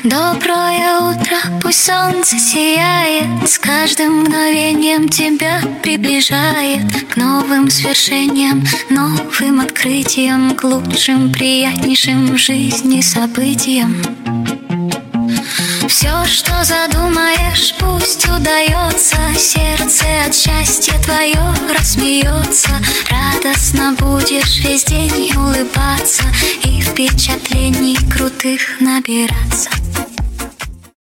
Доброе утро, пусть солнце сияет, с каждым мгновением тебя приближает к новым свершениям, новым открытиям, к лучшим, приятнейшим в жизни событиям. Все, что задумаешь, пусть удается, сердце от счастья твое рассмеется. Радостно будешь весь день улыбаться и впечатлений крутых набираться.